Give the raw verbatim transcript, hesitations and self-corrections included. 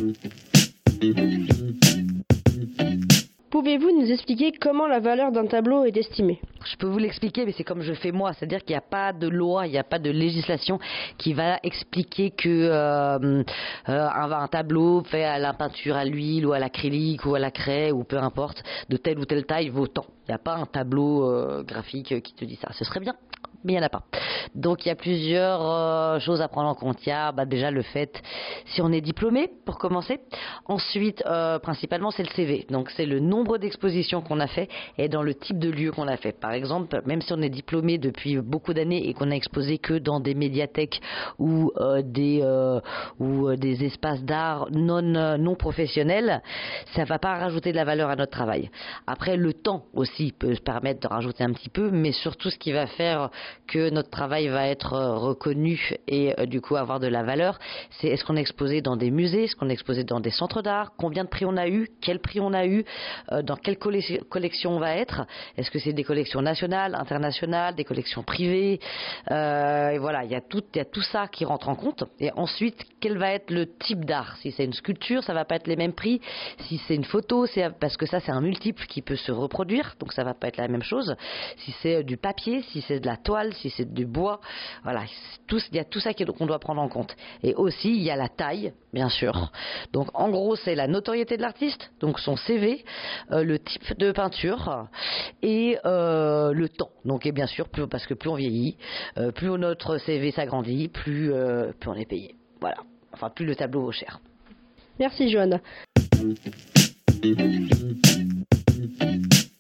Pouvez-vous nous expliquer comment la valeur d'un tableau est estimée ? Je peux vous l'expliquer, mais c'est comme je fais moi, c'est-à-dire qu'il n'y a pas de loi, il n'y a pas de législation qui va expliquer que euh, euh, un, un tableau fait à la peinture à l'huile ou à l'acrylique ou à la craie ou peu importe, de telle ou telle taille vaut tant. Il n'y a pas un tableau euh, graphique qui te dit ça. Ce serait bien, mais il n'y en a pas. Donc il y a plusieurs euh, choses à prendre en compte. Il y a bah, déjà le fait, si on est diplômé, pour commencer. Ensuite, euh, principalement, c'est le C V. Donc c'est le nombre d'expositions qu'on a fait et dans le type de lieu qu'on a fait. Par exemple, même si on est diplômé depuis beaucoup d'années et qu'on a exposé que dans des médiathèques ou euh, des euh, ou euh, des espaces d'art non euh, non professionnels, ça ne va pas rajouter de la valeur à notre travail. Après, le temps aussi peut se permettre de rajouter un petit peu, mais surtout ce qui va faire que notre travail va être euh, reconnu et euh, du coup avoir de la valeur, c'est est-ce qu'on est exposé dans des musées, est-ce qu'on est exposé dans des centres d'art, combien de prix on a eu, quel prix on a eu, euh, dans quelle colle- collection on va être, est-ce que c'est des collections nationales, internationales, des collections privées, euh, et voilà, il y a tout, il y a tout ça qui rentre en compte. Et ensuite, quel va être le type d'art? Si c'est une sculpture, ça va pas être les mêmes prix. Si c'est une photo, c'est parce que ça c'est un multiple qui peut se reproduire, donc ça va pas être la même chose. Si c'est du papier, si c'est de la toile, si c'est du bois, voilà, tout, il y a tout ça qu'on doit prendre en compte. Et aussi, il y a la taille, bien sûr. Donc en gros, c'est la notoriété de l'artiste, donc son C V, euh, le type de peinture et euh, le temps. Donc et bien sûr, plus, parce que plus on vieillit, euh, plus notre C V s'agrandit, plus, euh, plus on est payé. Voilà. Enfin, plus le tableau vaut cher. Merci Joanne.